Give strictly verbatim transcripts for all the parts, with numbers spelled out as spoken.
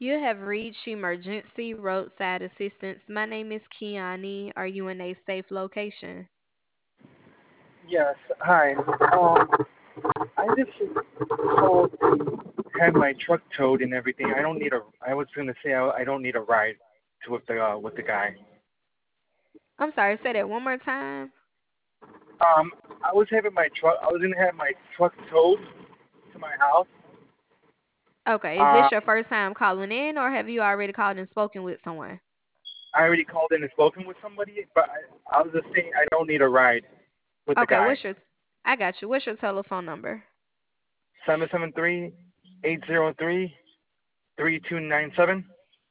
You have reached emergency roadside assistance. My name is Kiani. Are you in a safe location? Yes. Hi. Um, I just called to have my truck towed and everything. I don't need a. I was gonna say I, I don't need a ride to with the uh, with the guy. I'm sorry, say that one more time. Um, I was having my truck. I was gonna have my truck towed to my house. Okay, is Um, this your first time calling in or have you already called and spoken with someone? I already called in and spoken with somebody, but I, I was just saying I don't need a ride with the Okay, guy. what's your I got you. What's your telephone number? Seven seven three eight zero three three two nine seven.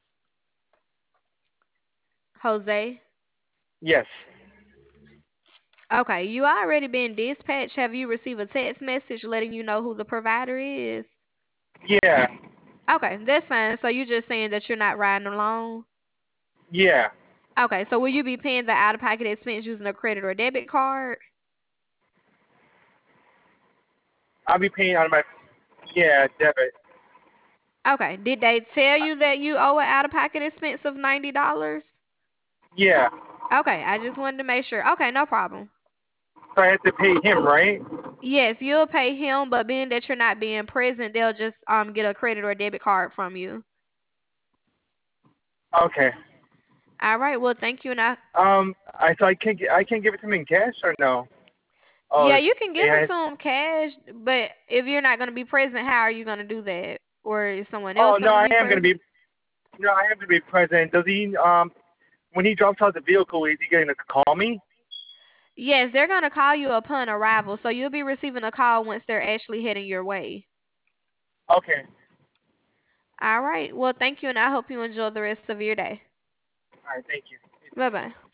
Jose? Yes. Okay, you already been dispatched. Have you received a text message letting you know who the provider is? Yeah. Okay, that's fine. So you just saying that you're not riding alone? Yeah. Okay, so will you be paying the out-of-pocket expense using a credit or debit card? I'll be paying out of my yeah debit. Okay, did they tell you that you owe an out-of-pocket expense of ninety dollars? Yeah. Okay, I just wanted to make sure. Okay, no problem. So I have to pay him, right? Yes, you'll pay him, but being that you're not being present, they'll just um get a credit or debit card from you. Okay. All right, well, thank you. And I, Um, I so I can't gi- I can't give it to him in cash or no? Oh, yeah, it's, you can give it yeah. to him cash, but if you're not going to be present, how are you going to do that? Or is someone Oh else no, going to I be am gonna present? be no, I am gonna be present. Does he um when he drops out the vehicle, is he gonna call me? Yes, they're going to call you upon arrival, so you'll be receiving a call once they're actually heading your way. Okay. All right, well, thank you, and I hope you enjoy the rest of your day. All right. Thank you. Bye bye.